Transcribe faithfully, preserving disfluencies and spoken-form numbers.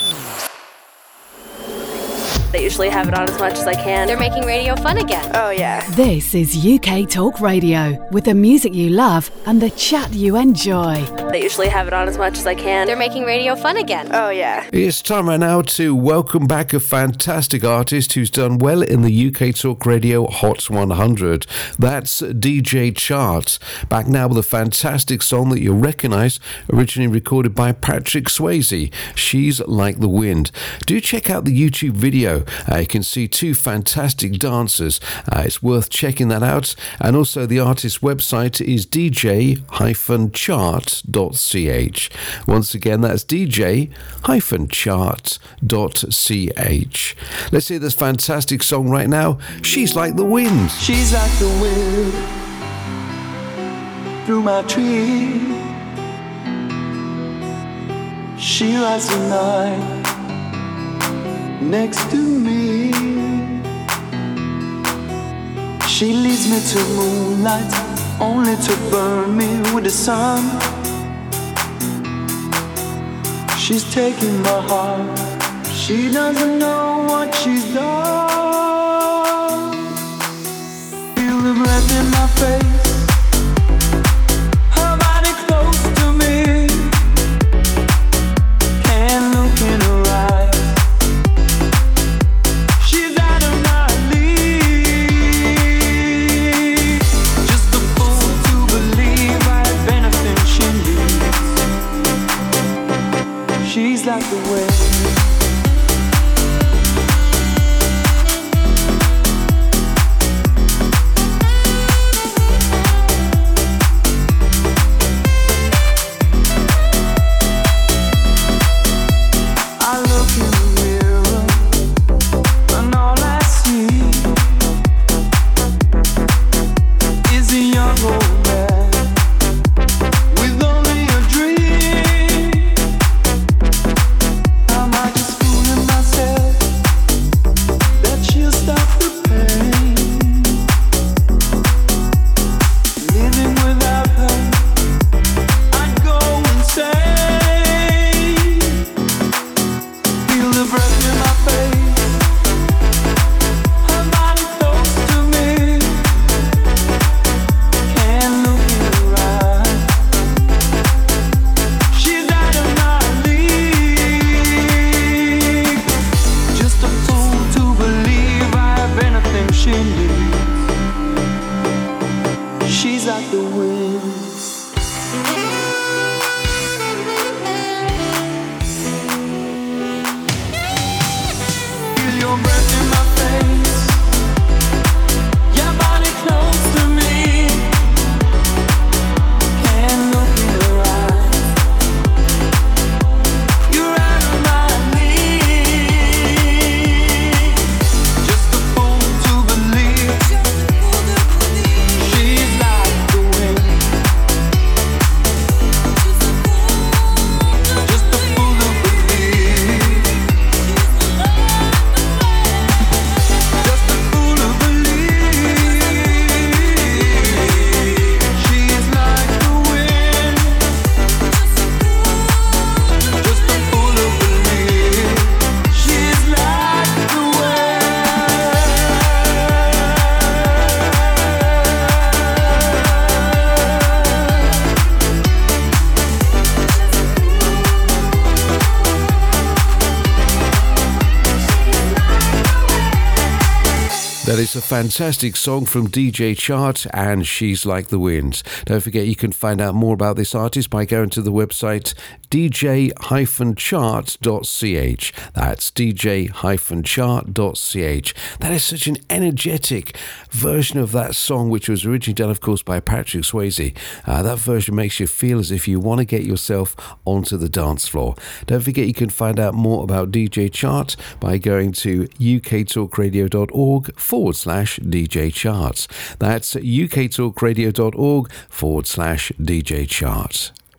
They usually have it on as much as I can. They're making radio fun again. Oh, yeah. This is U K Talk Radio, with the music you love and the chat you enjoy. They usually have it on as much as I can. They're making radio fun again. Oh, yeah. It's time right now to welcome back a fantastic artist who's done well in the U K Talk Radio Hot one hundred. That's D J Chart. Back now with a fantastic song that you'll recognise, originally recorded by Patrick Swayze, She's Like the Wind. Do check out the YouTube video. Uh, you can see two fantastic dancers. Uh, it's worth checking that out. And also the artist's website is d j dash chart dot c h. Once again, that's d j dash chart dot c h. Let's hear this fantastic song right now. She's Like the Wind. She's like the wind through my tree. She rides the night next to me. She leads me to moonlight, only to burn me with the sun. She's taking my heart, she doesn't know what she's done. Feel the breath in my face, her body close to me. Can't look in her eyes. She's like the wind. That is a fantastic song from D J Chart and She's Like the Wind. Don't forget you can find out more about this artist by going to the website d j dash chart dot c h. That's d j dash chart dot c h. That is such an energetic version of that song, which was originally done, of course, by Patrick Swayze. Uh, that version makes you feel as if you want to get yourself onto the dance floor. Don't forget you can find out more about D J Chart by going to u k talk radio dot org forward slash D J Charts. That's u k talk radio dot org forward slash D J Charts.